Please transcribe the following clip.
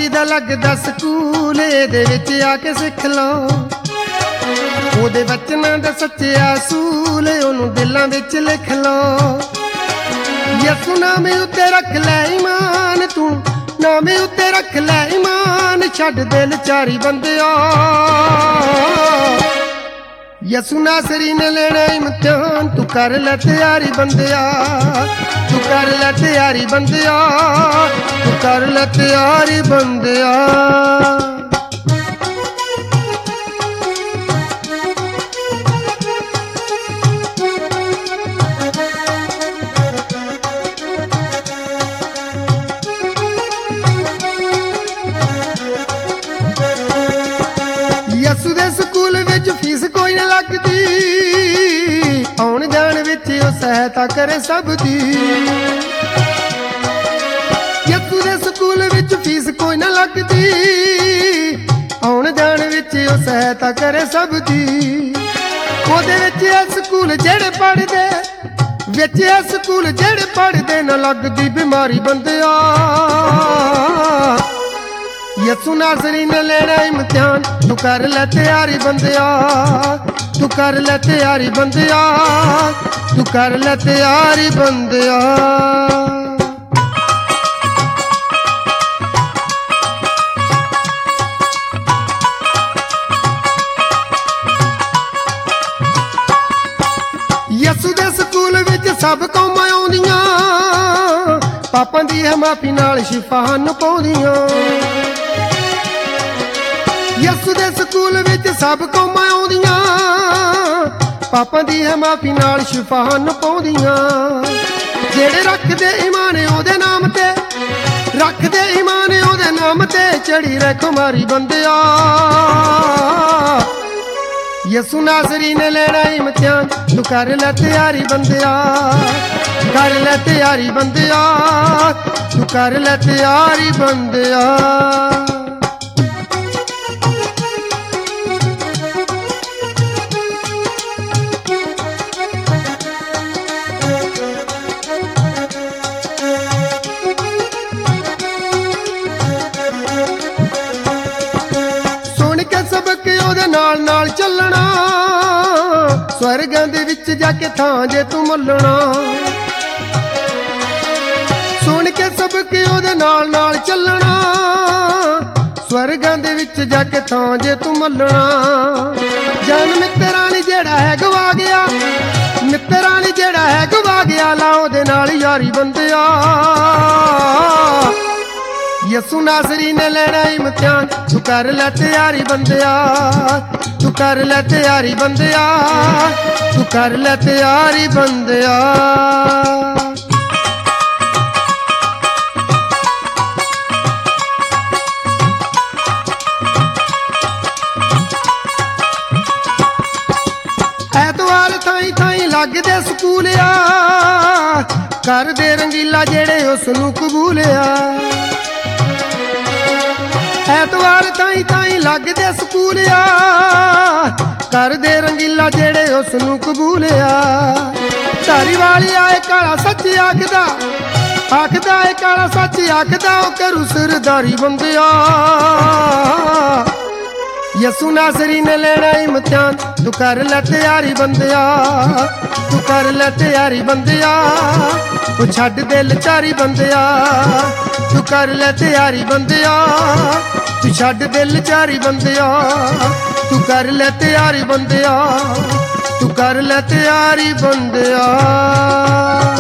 ਪੰਜਾਬੀ ਦਾ ਲੱਗਦਾ ਸਕੂਲ, ਇਹਦੇ ਵਿੱਚ ਆ ਕੇ ਸਿੱਖ ਲਓ। ਉਹਦੇ ਵਚਨਾਂ ਦਾ ਸੱਚਾ ਅਸੂਲ, ਉਹਨੂੰ ਦਿਲਾਂ ਵਿੱਚ ਲਿਖ ਲਓ। ਯਿਸੂ ਨਾਮ ਉੱਤੇ ਰੱਖ ਲੈ ਈਮਾਨ, ਤੂੰ ਨਾਮ ਉੱਤੇ ਰੱਖ ਲੈ ਈਮਾਨ, ਛੱਡ ਦੇ ਲਾਚਾਰੀ ਬੰਦਿਆ। ਯਿਸੂ ਨਾਸਰੀ ਨੇ ਲੈਣਾ ਇਮਤਿਹਾਨ, ਤੂੰ ਕਰ ਲੈ ਤਿਆਰੀ ਬੰਦਿਆ। ਤੂੰ ਕਰ ਲੈ ਤਿਆਰੀ ਬੰਦਿਆ, ਤੂੰ ਕਰ ਲੈ ਤਿਆਰੀ ਬੰਦਿਆ। ਯਿਸੂ ਦੇ ਸਕੂਲ ਵਿੱਚ ਫੀਸ ਕੋਈ ਨਾ ਲੱਗਦੀ, ਆਉਣ ਜਾਣ ਵਿੱਚ ਉਹ ਸਹਾਇਤਾ ਕਰੇ ਸਭ ਦੀ। ਯਿਸੂ ਦੇ ਸਕੂਲ ਵਿੱਚ ਫੀਸ ਕੋਈ ਨਾ ਲੱਗਦੀ, ਆਉਣ ਜਾਣ ਵਿੱਚ ਉਹ ਸਹਾਇਤਾ ਕਰੇ ਸਭ ਦੀ। ਉਹਦੇ ਵਿੱਚ ਇਹ ਸਕੂਲ ਜਿਹੜੇ ਪੜ੍ਹਦੇ, ਵਿੱਚ ਇਹ ਸਕੂਲ ਜਿਹੜੇ ਪੜ੍ਹਦੇ ਨਾ ਲੱਗਦੀ ਬਿਮਾਰੀ ਬੰਦਿਆ। ਯਿਸੂ ਨਾਸਰੀ ਨੇ ਲੈਣਾ ਇਮਤਿਹਾਨ, ਤੂੰ ਕਰ ਲੈ ਤਿਆਰੀ ਬੰਦਿਆ। ਤੂੰ ਕਰ ਲੈ ਤਿਆਰੀ ਬੰਦਿਆ, ਤੂੰ ਕਰ ਲੈ ਤਿਆਰੀ ਬੰਦਿਆ। ਯਿਸੂ ਦੇ ਸਕੂਲ ਵਿੱਚ ਸਭ ਕੌਮਾਂ ਆਉਂਦੀਆਂ, ਪਾਪਾਂ ਦੀ ਹੈ ਮਾਫੀ ਨਾਲ ਸ਼ਿਫਾ ਹਨ ਪਾਉਂਦੀਆਂ। ਯਿਸੂ ਦੇ ਸਕੂਲ ਵਿੱਚ ਸਭ ਕੌਮਾਂ ਆਉਂਦੀਆਂ, ਪਾਪਾਂ ਦੀ ਹੈ ਮਾਫੀ ਨਾਲ ਸ਼ਿਫਾ ਹਨ ਪਾਉਂਦੀਆਂ। ਜਿਹੜੇ ਰੱਖਦੇ ਈਮਾਨ ਉਹਦੇ ਨਾਮ ਤੇ, ਰੱਖਦੇ ਈਮਾਨ ਉਹਦੇ ਨਾਮ ਤੇ, ਚੜੀ ਰਹਿ ਖੁਮਾਰੀ ਬੰਦਿਆ। ਯਿਸੂ ਨਾਸਰੀ ਨੇ ਲੈਣਾ ਇਮਤਿਹਾਨ, ਤੂੰ ਕਰ ਲੈ ਤਿਆਰੀ ਬੰਦਿਆ। ਕਰ ਲੈ ਤਿਆਰੀ ਬੰਦਿਆ, ਤੂੰ ਕਰ ਲੈ ਤਿਆਰੀ ਬੰਦਿਆ। ਸਬਕ ਉਹਦੇ ਨਾਲ ਨਾਲ ਚੱਲਣਾ, ਸਵਰਗਾਂ ਦੇ ਵਿੱਚ ਜਾ ਕੇ ਥਾਂ ਜੇ ਤੂੰ ਮੱਲਣਾ। ਸੁਣ ਕੇ ਸਬਕ ਉਹਦੇ ਨਾਲ ਨਾਲ ਚੱਲਣਾ, ਸਵਰਗਾਂ ਦੇ ਵਿੱਚ ਜਾ ਕੇ ਥਾਂ ਜੇ ਤੂੰ ਮੱਲਣਾ। ਜਾਨ ਮਿੱਤਰਾਂ ਲਈ ਜਿਹੜਾ ਹੈ ਗਵਾ ਗਿਆ, ਮਿੱਤਰਾਂ ਲਈ ਜਿਹੜਾ ਹੈ ਗਵਾ ਗਿਆ, ਲਾ ਉਹਦੇ ਨਾਲ ਯਾਰੀ ਬੰਦਿਆ। ਯਿਸੂ ਨਾਸਰੀ ਨੇ ਲੈਣਾ ਇਮਤਿਹਾਨ, ਤੂੰ ਕਰ ਲੈ ਤਿਆਰੀ ਬੰਦਿਆ। ਤੂੰ ਕਰ ਲੈ ਤਿਆਰੀ ਬੰਦਿਆ, ਤੂੰ ਕਰ ਲੈ ਤਿਆਰੀ ਬੰਦਿਆ। ਐਤਵਾਰ ਥਾਈ ਥਾਈ ਲੱਗਦੇ ਸਕੂਲ ਆ, ਕਰਦੇ ਰੰਗੀਲਾ ਜਿਹੜੇ ਉਸ ਨੂੰ ਕਬੂਲ ਆ। ਐਤਵਾਰ ਤਾਈ ਤਾਈ ਲੱਗਦੇ ਸਕੂਲ ਆ, ਕਰਦੇ ਰੰਗੀਲਾ ਜਿਹੜੇ ਉਸ ਨੂੰ ਕਬੂਲ ਆ। ਧਾਰੀਵਾਲ ਆਏ ਕਾਲਾ ਸੱਚ ਆਖਦਾ, ਆਖਦਾ ਏ ਕਾਲਾ ਸੱਚ ਆਖਦਾ, ਉਹ ਕਰੂ ਸਰਦਾਰੀ ਬੰਦਿਆ। ਯਿਸੂ ਨਾਸਰੀ ਨੇ ਲੈਣਾ ਇਮਤਿਹਾਨ, ਤੂੰ ਕਰ ਲੈ ਤਿਆਰੀ ਬੰਦਿਆ। ਤੂੰ ਕਰ ਲੈ ਤਿਆਰੀ ਬੰਦਿਆ, ਉਹ ਛੱਡ ਦੇ ਲਾਚਾਰੀ ਬੰਦਿਆ। ਤੂੰ ਕਰ ਲੈ ਤਿਆਰੀ ਬੰਦਿਆ, ਤੂੰ ਛੱਡ ਦੇ ਲਾਚਾਰੀ ਬੰਦਿਆ। ਤੂੰ ਕਰ ਲੈ ਤਿਆਰੀ ਬੰਦਿਆ, ਤੂੰ ਕਰ ਲੈ ਤਿਆਰੀ ਬੰਦਿਆ।